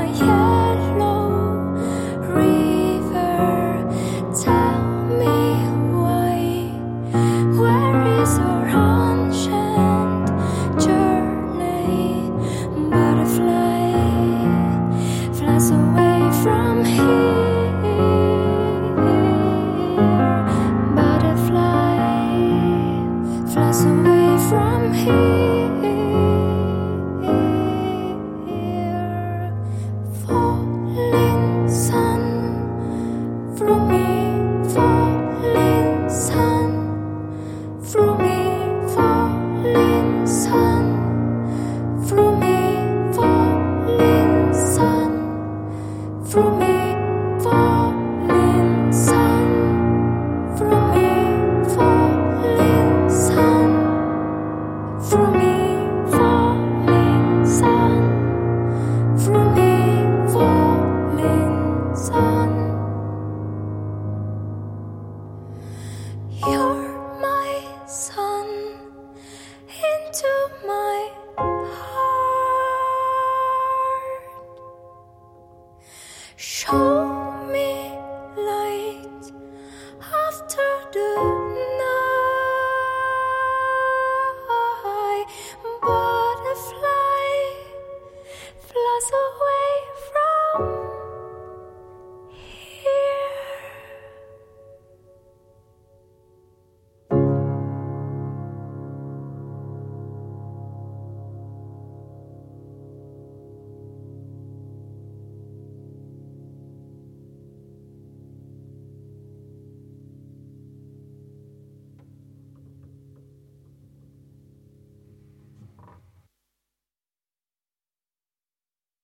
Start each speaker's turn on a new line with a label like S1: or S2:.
S1: yellow river. Tell me why. Where is our ancient journey? Butterfly flies away from here. Butterfly flies away from here. Falling sun through me, falling sun through me, falling sun through me, falling sun through me, falling sun through me, falling sun through me, falling sun through me, falling sun. You're my sun into my heart. Show